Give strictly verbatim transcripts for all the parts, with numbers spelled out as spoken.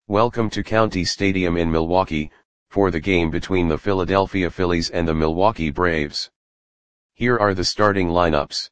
Welcome to County Stadium in Milwaukee, for the game between the Philadelphia Phillies and the Milwaukee Braves. Here are the starting lineups.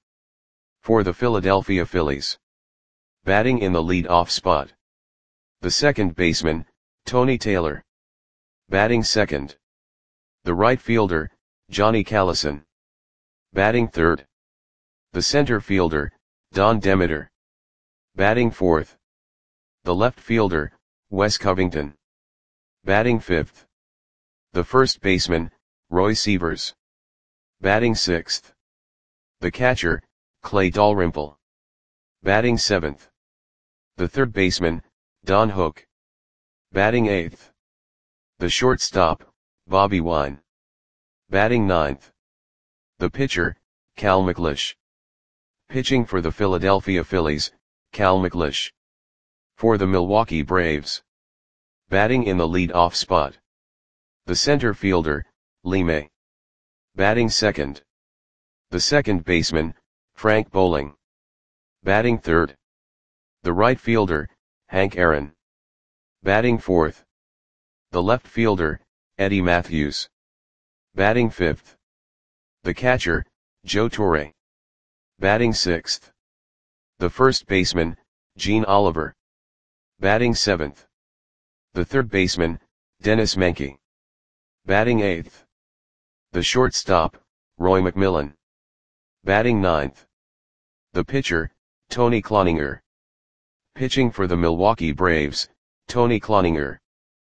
For the Philadelphia Phillies. Batting in the lead-off spot. The second baseman, Tony Taylor. Batting second. The right fielder, Johnny Callison. Batting third. The center fielder, Don Demeter. Batting fourth. The left fielder, Wes Covington. Batting fifth. The first baseman, Roy Sievers. Batting sixth. The catcher, Clay Dalrymple. Batting seventh. The third baseman, Don Hook. Batting eighth. The shortstop, Bobby Wine. Batting ninth. The pitcher, Cal McLeish. Pitching for the Philadelphia Phillies, Cal McLeish. For the Milwaukee Braves. Batting in the lead-off spot. The center fielder, Lee May. Batting second. The second baseman, Frank Bowling. Batting third. The right fielder, Hank Aaron. Batting fourth. The left fielder, Eddie Matthews. Batting fifth. The catcher, Joe Torre. Batting sixth. The first baseman, Gene Oliver. Batting seventh. The third baseman, Dennis Menke. Batting eighth. The shortstop, Roy McMillan. Batting ninth. The pitcher, Tony Cloninger. Pitching for the Milwaukee Braves, Tony Cloninger.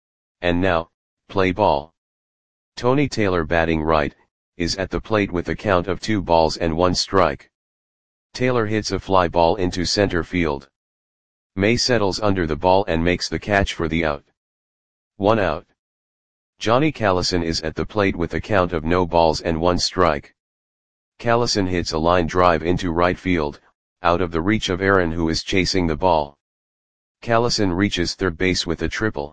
And now, play ball. Tony Taylor batting right, is at the plate with a count of two balls and one strike. Taylor hits a fly ball into center field. May settles under the ball and makes the catch for the out. One out. Johnny Callison is at the plate with a count of no balls and one strike. Callison hits a line drive into right field, out of the reach of Aaron, who is chasing the ball. Callison reaches third base with a triple.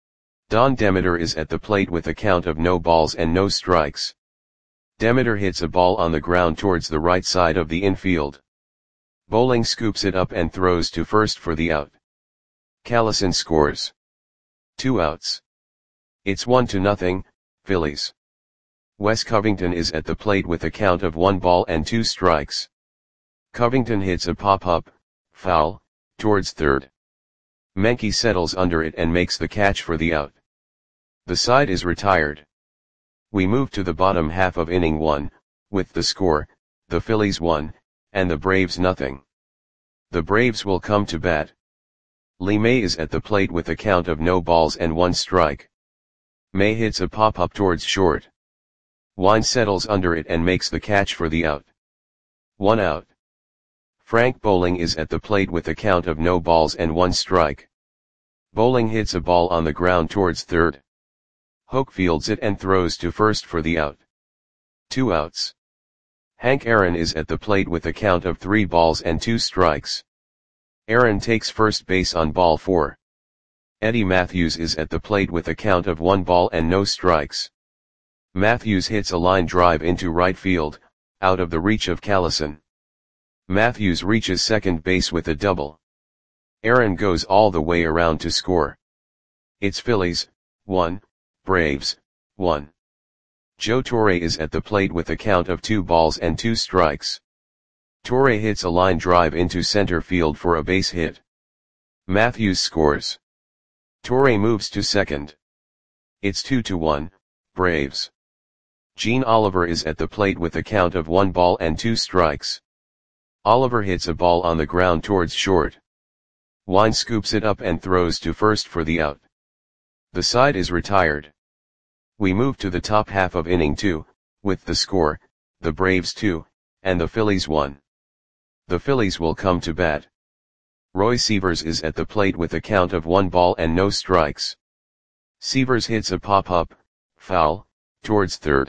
Don Demeter is at the plate with a count of no balls and no strikes. Demeter hits a ball on the ground towards the right side of the infield. Bowling scoops it up and throws to first for the out. Callison scores. Two outs. It's one to nothing, Phillies. Wes Covington is at the plate with a count of one ball and two strikes. Covington hits a pop-up, foul, towards third. Menke settles under it and makes the catch for the out. The side is retired. We move to the bottom half of inning one, with the score, the Phillies one, and the Braves nothing. The Braves will come to bat. Lee May is at the plate with a count of no balls and one strike. May hits a pop-up towards short. Wine settles under it and makes the catch for the out. One out. Frank Bowling is at the plate with a count of no balls and one strike. Bowling hits a ball on the ground towards third. Hook fields it and throws to first for the out. Two outs. Hank Aaron is at the plate with a count of three balls and two strikes. Aaron takes first base on ball four. Eddie Matthews is at the plate with a count of one ball and no strikes. Matthews hits a line drive into right field, out of the reach of Callison. Matthews reaches second base with a double. Aaron goes all the way around to score. It's Phillies, one, Braves, one. Joe Torre is at the plate with a count of two balls and two strikes. Torre hits a line drive into center field for a base hit. Matthews scores. Torre moves to second. It's two to one, Braves. Gene Oliver is at the plate with a count of one ball and two strikes. Oliver hits a ball on the ground towards short. Wine scoops it up and throws to first for the out. The side is retired. We move to the top half of inning two, with the score, the Braves two, and the Phillies one. The Phillies will come to bat. Roy Sievers is at the plate with a count of one ball and no strikes. Sievers hits a pop-up, foul, towards third.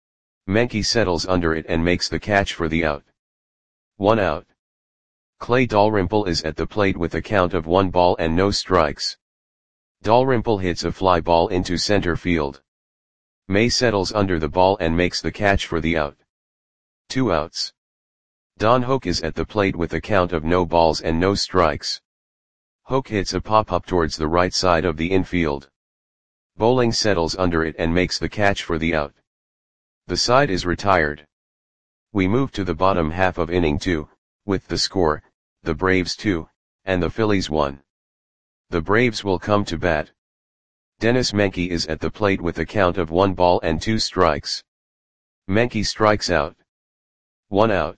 Menke settles under it and makes the catch for the out. One out. Clay Dalrymple is at the plate with a count of one ball and no strikes. Dalrymple hits a fly ball into center field. May settles under the ball and makes the catch for the out. Two outs. Don Hook is at the plate with a count of no balls and no strikes. Hoke hits a pop-up towards the right side of the infield. Bowling settles under it and makes the catch for the out. The side is retired. We move to the bottom half of inning two, with the score, the Braves two, and the Phillies one. The Braves will come to bat. Dennis Menke is at the plate with a count of one ball and two strikes. Menke strikes out. One out.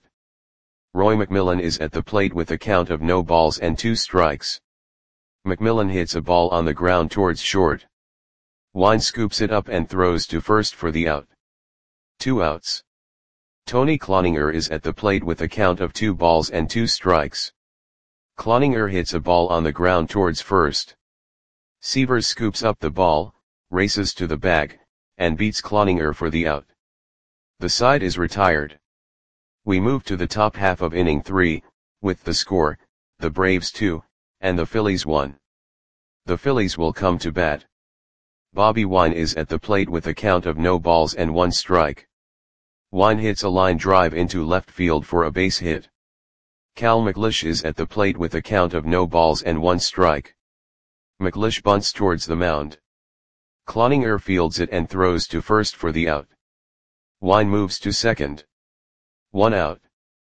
Roy McMillan is at the plate with a count of no balls and two strikes. McMillan hits a ball on the ground towards short. Wine scoops it up and throws to first for the out. Two outs. Tony Cloninger is at the plate with a count of two balls and two strikes. Cloninger hits a ball on the ground towards first. Sievers scoops up the ball, races to the bag, and beats Cloninger for the out. The side is retired. We move to the top half of inning three, with the score, the Braves two, and the Phillies one. The Phillies will come to bat. Bobby Wine is at the plate with a count of no balls and one strike. Wine hits a line drive into left field for a base hit. Cal McLeish is at the plate with a count of no balls and one strike. McLeish bunts towards the mound. Cloninger fields it and throws to first for the out. Wine moves to second. One out.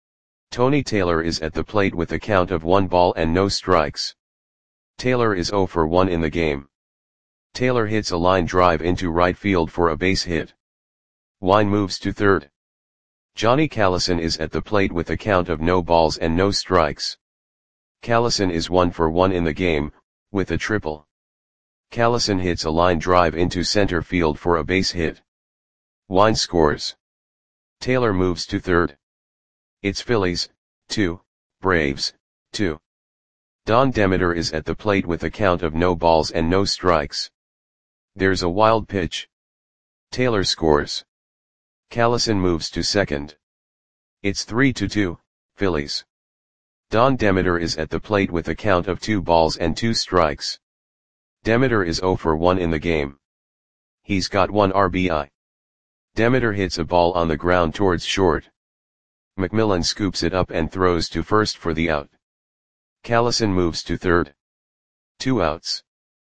Tony Taylor is at the plate with a count of one ball and no strikes. Taylor is zero for one in the game. Taylor hits a line drive into right field for a base hit. Wine moves to third. Johnny Callison is at the plate with a count of no balls and no strikes. Callison is one for one in the game, with a triple. Callison hits a line drive into center field for a base hit. Wine scores. Taylor moves to third. It's Phillies, two, Braves, two. Don Demeter is at the plate with a count of no balls and no strikes. There's a wild pitch. Taylor scores. Callison moves to second. It's three to two, Phillies. Don Demeter is at the plate with a count of two balls and two strikes. Demeter is zero for one in the game. He's got one R B I. Demeter hits a ball on the ground towards short. McMillan scoops it up and throws to first for the out. Callison moves to third. Two outs.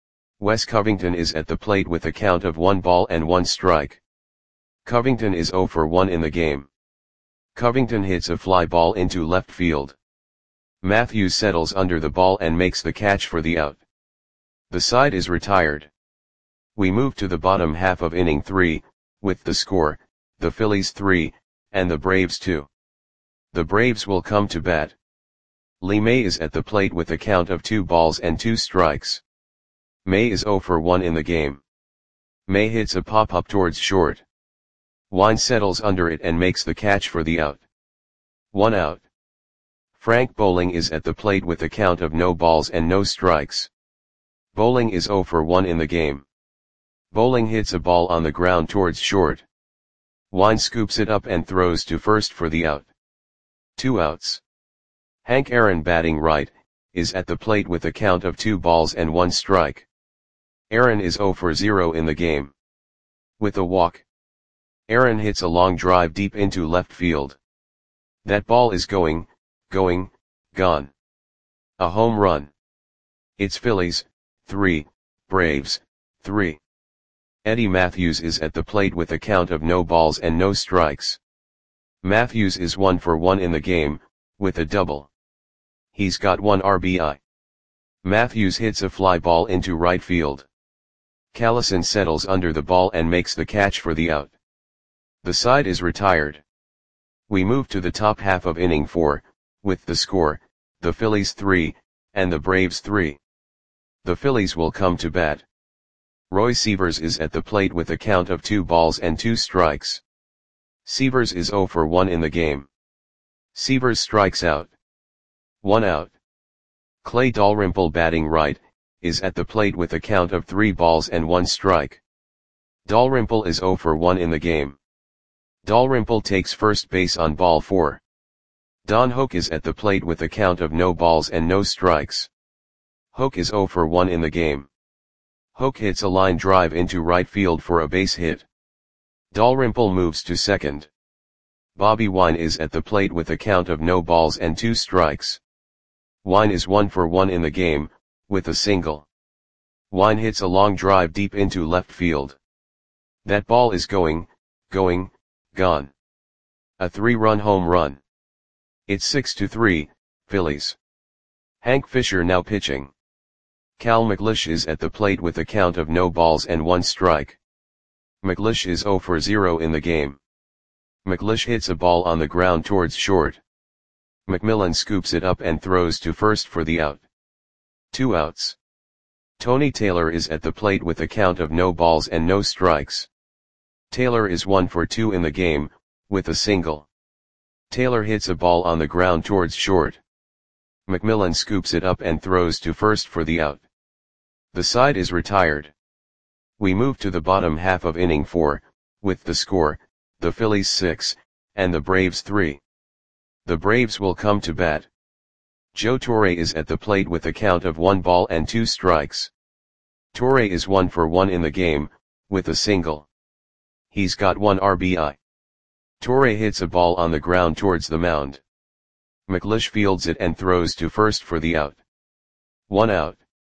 Wes Covington is at the plate with a count of one ball and one strike. Covington is zero for one in the game. Covington hits a fly ball into left field. Matthews settles under the ball and makes the catch for the out. The side is retired. We move to the bottom half of inning three, with the score, the Phillies three, and the Braves two. The Braves will come to bat. Lee May is at the plate with a count of two balls and two strikes. May is zero for one in the game. May hits a pop-up towards short. Wine settles under it and makes the catch for the out. One out. Frank Bowling is at the plate with a count of no balls and no strikes. Bowling is zero for one in the game. Bowling hits a ball on the ground towards short. Wine scoops it up and throws to first for the out. Two outs. Hank Aaron, batting right, is at the plate with a count of two balls and one strike. Aaron is zero for zero in the game. With a walk. Aaron hits a long drive deep into left field. That ball is going, going, gone. A home run. It's Phillies, three, Braves, three. Eddie Matthews is at the plate with a count of no balls and no strikes. Matthews is one for one in the game, with a double. He's got one R B I. Matthews hits a fly ball into right field. Callison settles under the ball and makes the catch for the out. The side is retired. We move to the top half of inning four, with the score, the Phillies three, and the Braves three. The Phillies will come to bat. Roy Sievers is at the plate with a count of two balls and two strikes. Sievers is zero for one in the game. Sievers strikes out. One out. Clay Dalrymple, batting right, is at the plate with a count of three balls and one strike. Dalrymple is zero for one in the game. Dalrymple takes first base on ball four. Don Hoke is at the plate with a count of no balls and no strikes. Hoke is zero for one in the game. Hoke hits a line drive into right field for a base hit. Dalrymple moves to second. Bobby Wine is at the plate with a count of no balls and two strikes. Wine is one for one in the game, with a single. Wine hits a long drive deep into left field. That ball is going, going, gone. A three-run home run. It's six to three, Phillies. Hank Fisher now pitching. Cal McLeish is at the plate with a count of no balls and one strike. McLeish is zero for zero in the game. McLeish hits a ball on the ground towards short. McMillan scoops it up and throws to first for the out. Two outs. Tony Taylor is at the plate with a count of no balls and no strikes. Taylor is one for two in the game, with a single. Taylor hits a ball on the ground towards short. McMillan scoops it up and throws to first for the out. The side is retired. We move to the bottom half of inning four, with the score, the Phillies six, and the Braves three. The Braves will come to bat. Joe Torre is at the plate with a count of one ball and two strikes. Torre is one for one in the game, with a single. He's got one R B I. Torre hits a ball on the ground towards the mound. McLeish fields it and throws to first for the out. One out.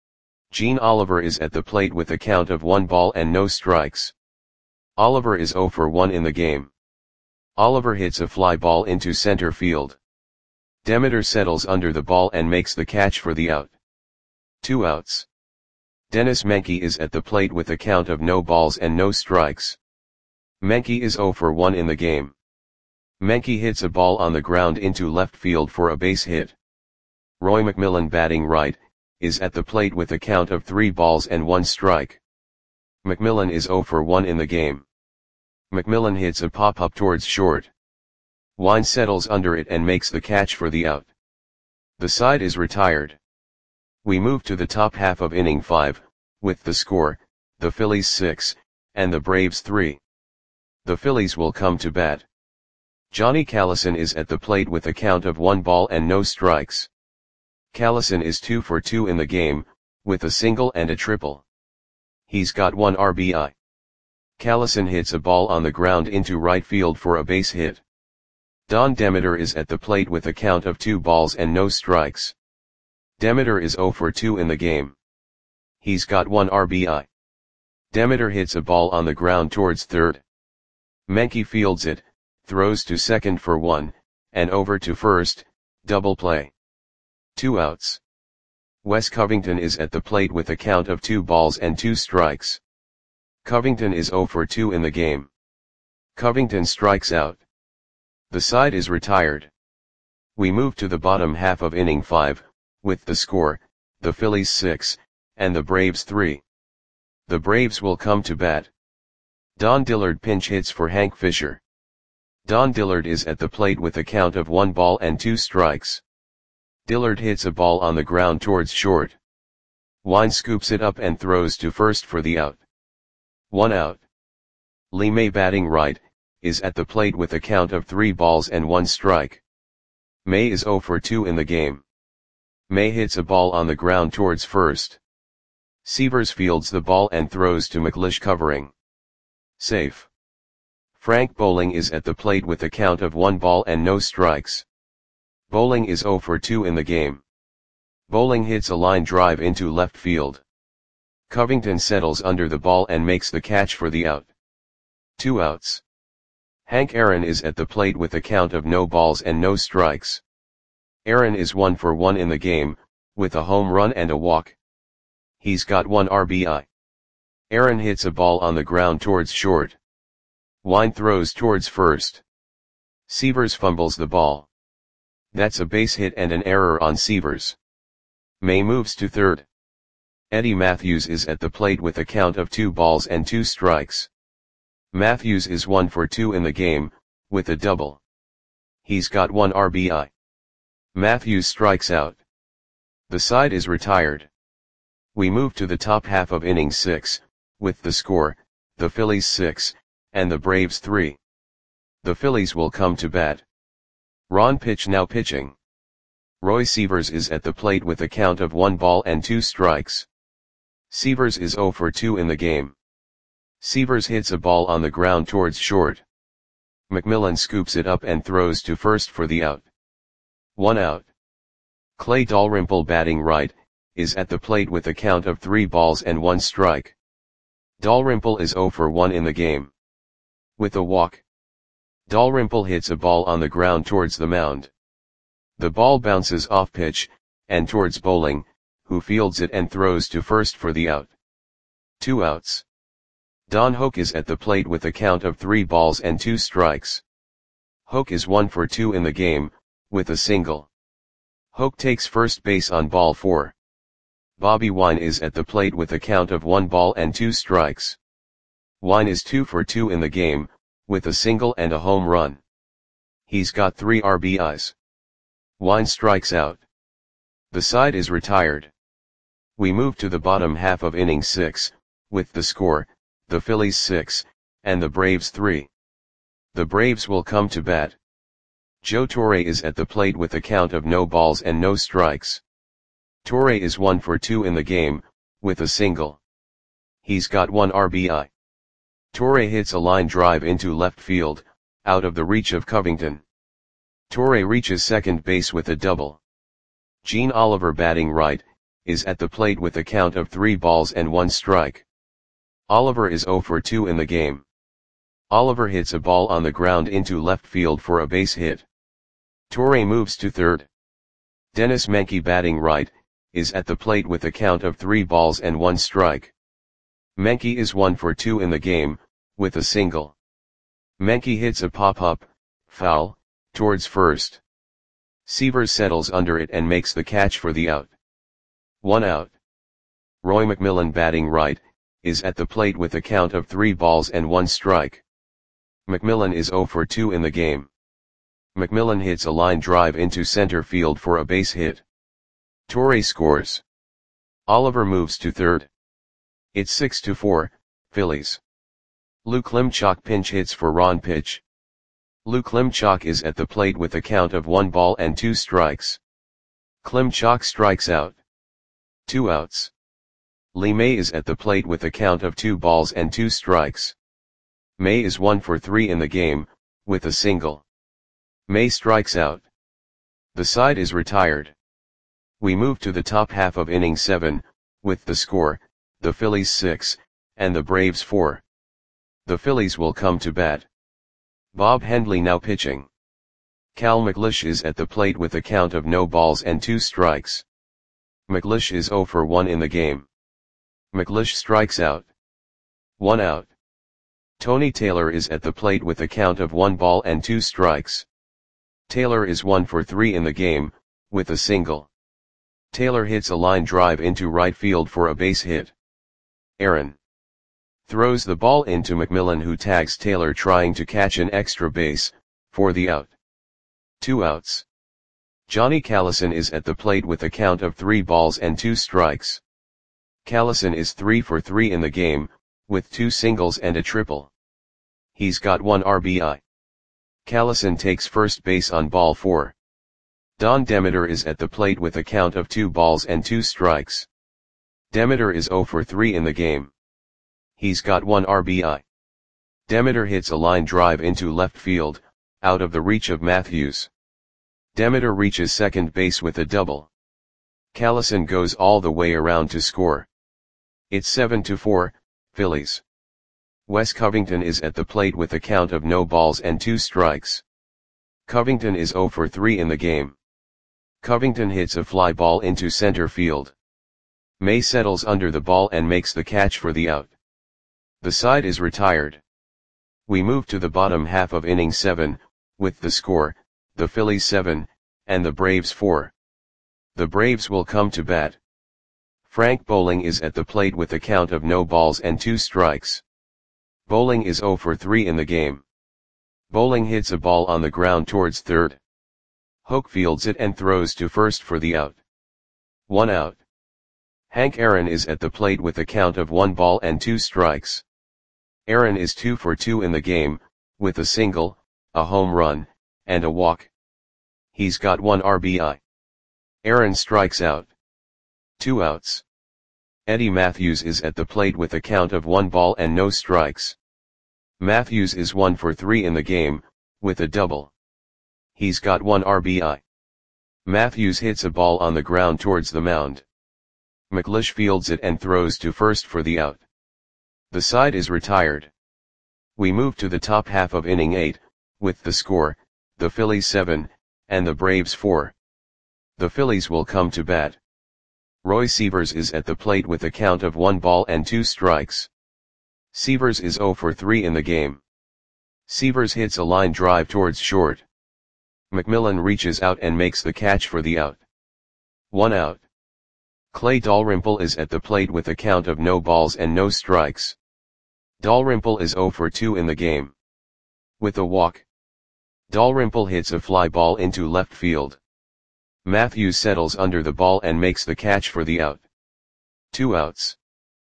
Gene Oliver is at the plate with a count of one ball and no strikes. Oliver is zero for one in the game. Oliver hits a fly ball into center field. Demeter settles under the ball and makes the catch for the out. Two outs. Dennis Menke is at the plate with a count of no balls and no strikes. Menke is zero for one in the game. Menke hits a ball on the ground into left field for a base hit. Roy McMillan, batting right, is at the plate with a count of three balls and one strike. McMillan is zero for one in the game. McMillan hits a pop-up towards short. Wine settles under it and makes the catch for the out. The side is retired. We move to the top half of inning five, with the score, the Phillies six, and the Braves three. The Phillies will come to bat. Johnny Callison is at the plate with a count of one ball and no strikes. Callison is two for two in the game, with a single and a triple. He's got one R B I. Callison hits a ball on the ground into right field for a base hit. Don Demeter is at the plate with a count of two balls and no strikes. Demeter is zero for two in the game. He's got one R B I. Demeter hits a ball on the ground towards third. Menke fields it, throws to second for one, and over to first, double play. Two outs. Wes Covington is at the plate with a count of two balls and two strikes. Covington is zero for two in the game. Covington strikes out. The side is retired. We move to the bottom half of inning five, with the score, the Phillies six, and the Braves three. The Braves will come to bat. Don Dillard pinch hits for Hank Fisher. Don Dillard is at the plate with a count of one ball and two strikes. Dillard hits a ball on the ground towards short. Wine scoops it up and throws to first for the out. One out. Lee May, batting right, is at the plate with a count of three balls and one strike. May is zero for two in the game. May hits a ball on the ground towards first. Severs fields the ball and throws to McLeish, covering. Safe. Frank Bowling is at the plate with a count of one ball and no strikes. Bowling is zero for two in the game. Bowling hits a line drive into left field. Covington settles under the ball and makes the catch for the out. Two outs. Hank Aaron is at the plate with a count of no balls and no strikes. Aaron is one for one in the game, with a home run and a walk. He's got one R B I. Aaron hits a ball on the ground towards short. Wine throws towards first. Severs fumbles the ball. That's a base hit and an error on Severs. May moves to third. Eddie Matthews is at the plate with a count of two balls and two strikes. Matthews is one for two in the game, with a double. He's got one R B I. Matthews strikes out. The side is retired. We move to the top half of inning six, with the score, the Phillies six, and the Braves three. The Phillies will come to bat. Ron Pitch now pitching. Roy Severs is at the plate with a count of one ball and two strikes. Severs is zero for two in the game. Severs hits a ball on the ground towards short. McMillan scoops it up and throws to first for the out. One out. Clay Dalrymple, batting right, is at the plate with a count of three balls and one strike. Dalrymple is zero for one in the game. With a walk, Dalrymple hits a ball on the ground towards the mound. The ball bounces off pitch, and towards Bowling, who fields it and throws to first for the out. Two outs. Don Hoak is at the plate with a count of three balls and two strikes. Hoak is one for two in the game, with a single. Hoak takes first base on ball four. Bobby Wine is at the plate with a count of one ball and two strikes. Wine is two for two in the game, with a single and a home run. He's got three R B Is. Wine strikes out. The side is retired. We move to the bottom half of inning six, with the score, the Phillies six, and the Braves three. The Braves will come to bat. Joe Torre is at the plate with a count of no balls and no strikes. Torre is one for two in the game, with a single. He's got one R B I. Torre hits a line drive into left field, out of the reach of Covington. Torre reaches second base with a double. Gene Oliver, batting right, is at the plate with a count of three balls and one strike. Oliver is zero for two in the game. Oliver hits a ball on the ground into left field for a base hit. Torre moves to third. Dennis Menke, batting right, is at the plate with a count of three balls and one strike. Menke is one for two in the game, with a single. Menke hits a pop-up, foul, towards first. Seavers settles under it and makes the catch for the out. One out. Roy McMillan, batting right, is at the plate with a count of three balls and one strike. McMillan is zero for two in the game. McMillan hits a line drive into center field for a base hit. Torre scores. Oliver moves to third. It's six to four, Phillies. Lou Klimchak pinch hits for Ron Pitch. Lou Klimchak is at the plate with a count of one ball and two strikes. Klimchak strikes out. Two outs. Lee May is at the plate with a count of two balls and two strikes. May is one for three in the game, with a single. May strikes out. The side is retired. We move to the top half of inning seven, with the score, the Phillies six, and the Braves four. The Phillies will come to bat. Bob Hendley now pitching. Cal McLeish is at the plate with a count of no balls and two strikes. McLeish is zero for one in the game. McLeish strikes out. One out. Tony Taylor is at the plate with a count of one ball and two strikes. Taylor is one for three in the game, with a single. Taylor hits a line drive into right field for a base hit. Aaron throws the ball into McMillan, who tags Taylor trying to catch an extra base, for the out. Two outs. Johnny Callison is at the plate with a count of three balls and two strikes. Callison is three for three in the game, with two singles and a triple. He's got one R B I. Callison takes first base on ball four. Don Demeter is at the plate with a count of two balls and two strikes. Demeter is zero for three in the game. He's got one R B I. Demeter hits a line drive into left field, out of the reach of Matthews. Demeter reaches second base with a double. Callison goes all the way around to score. It's seven to four, Phillies. Wes Covington is at the plate with a count of no balls and two strikes. Covington is zero for three in the game. Covington hits a fly ball into center field. May settles under the ball and makes the catch for the out. The side is retired. We move to the bottom half of inning seven, with the score, the Phillies seven, and the Braves four. The Braves will come to bat. Frank Bowling is at the plate with a count of no balls and two strikes. Bowling is zero for three in the game. Bowling hits a ball on the ground towards third. Hoak fields it and throws to first for the out. One out. Hank Aaron is at the plate with a count of one ball and two strikes. Aaron is two for two in the game, with a single, a home run, and a walk. He's got one R B I. Aaron strikes out. Two outs. Eddie Matthews is at the plate with a count of one ball and no strikes. Matthews is one for three in the game, with a double. He's got one R B I. Matthews hits a ball on the ground towards the mound. McLish fields it and throws to first for the out. The side is retired. We move to the top half of inning eight, with the score, the Phillies seven, and the Braves four. The Phillies will come to bat. Roy Sievers is at the plate with a count of one ball and two strikes. Sievers is oh for three in the game. Sievers hits a line drive towards short. McMillan reaches out and makes the catch for the out. One out. Clay Dalrymple is at the plate with a count of no balls and no strikes. Dalrymple is oh for two in the game. With a walk, Dalrymple hits a fly ball into left field. Matthews settles under the ball and makes the catch for the out. Two outs.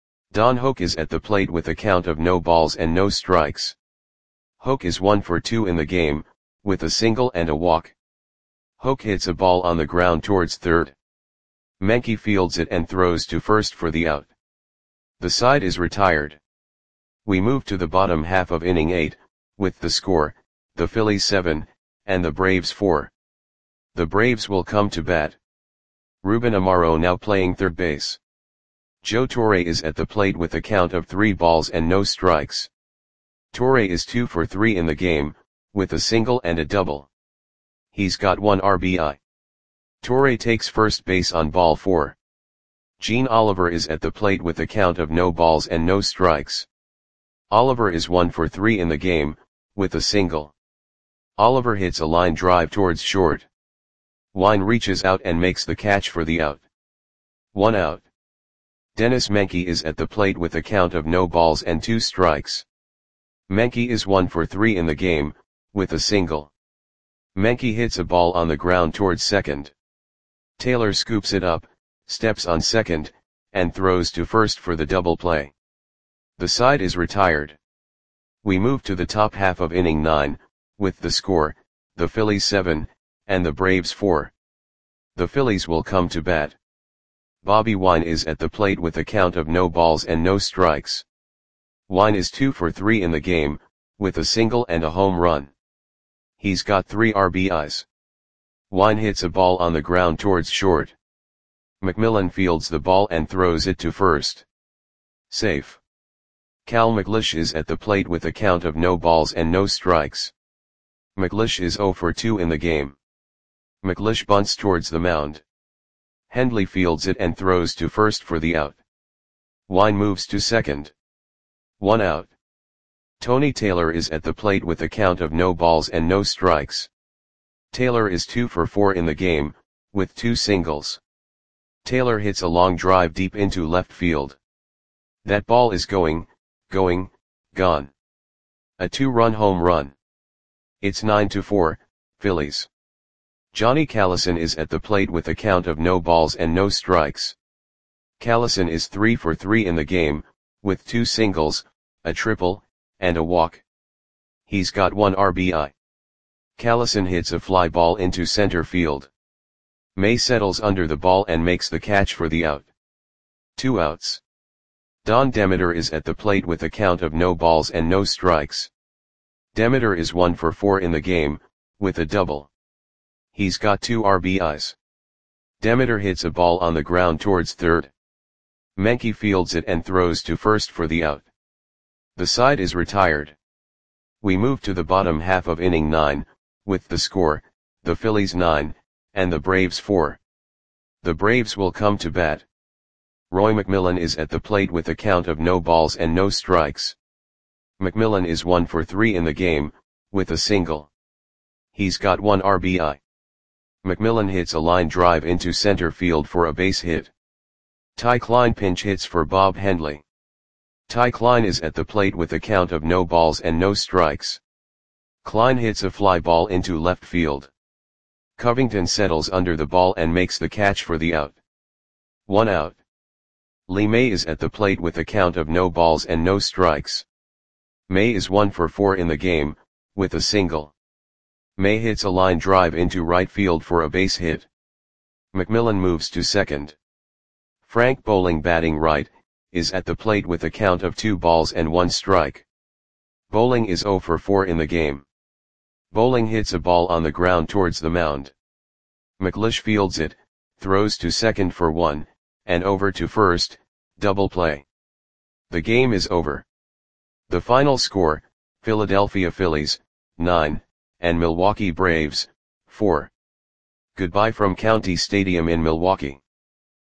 Don Hoak is at the plate with a count of no balls and no strikes. Hoak is one for two in the game, with a single and a walk. Hoak hits a ball on the ground towards third. Menke fields it and throws to first for the out. The side is retired. We move to the bottom half of inning eight, with the score, the Phillies seven, and the Braves four. The Braves will come to bat. Ruben Amaro now playing third base. Joe Torre is at the plate with a count of three balls and no strikes. Torre is two for three in the game, with a single and a double. He's got one R B I. Torre takes first base on ball four. Gene Oliver is at the plate with a count of no balls and no strikes. Oliver is one for three in the game, with a single. Oliver hits a line drive towards short. Wine reaches out and makes the catch for the out. One out. Dennis Menke is at the plate with a count of no balls and two strikes. Menke is one for three in the game, with a single. Menke hits a ball on the ground towards second. Taylor scoops it up, steps on second, and throws to first for the double play. The side is retired. We move to the top half of inning nine, with the score, the Phillies seven, and the Braves four. The Phillies will come to bat. Bobby Wine is at the plate with a count of no balls and no strikes. Wine is two for three in the game, with a single and a home run. He's got three R B Is. Wine hits a ball on the ground towards short. McMillan fields the ball and throws it to first. Safe. Cal McLish is at the plate with a count of no balls and no strikes. McLish is oh for two in the game. McLish bunts towards the mound. Hendley fields it and throws to first for the out. Wine moves to second. One out. Tony Taylor is at the plate with a count of no balls and no strikes. Taylor is two for four in the game, with two singles. Taylor hits a long drive deep into left field. That ball is going, going, gone. A two-run home run. It's nine to four, Phillies. Johnny Callison is at the plate with a count of no balls and no strikes. Callison is three for three in the game, with two singles, a triple, and a walk. He's got one R B I. Callison hits a fly ball into center field. May settles under the ball and makes the catch for the out. Two outs. Don Demeter is at the plate with a count of no balls and no strikes. Demeter is one for four in the game, with a double. He's got two R B Is. Demeter hits a ball on the ground towards third. Menke fields it and throws to first for the out. The side is retired. We move to the bottom half of inning nine, with the score, the Phillies nine, and the Braves four. The Braves will come to bat. Roy McMillan is at the plate with a count of no balls and no strikes. McMillan is one for three in the game, with a single. He's got one R B I. McMillan hits a line drive into center field for a base hit. Ty Klein pinch hits for Bob Hendley. Ty Klein is at the plate with a count of no balls and no strikes. Klein hits a fly ball into left field. Covington settles under the ball and makes the catch for the out. One out. Lee May is at the plate with a count of no balls and no strikes. May is one for four in the game, with a single. May hits a line drive into right field for a base hit. McMillan moves to second. Frank Bowling, batting right, is at the plate with a count of two balls and one strike. Bowling is oh for four in the game. Bowling hits a ball on the ground towards the mound. McLish fields it, throws to second for one, and over to first, double play. The game is over. The final score, Philadelphia Phillies, nine, and Milwaukee Braves, four. Goodbye from County Stadium in Milwaukee.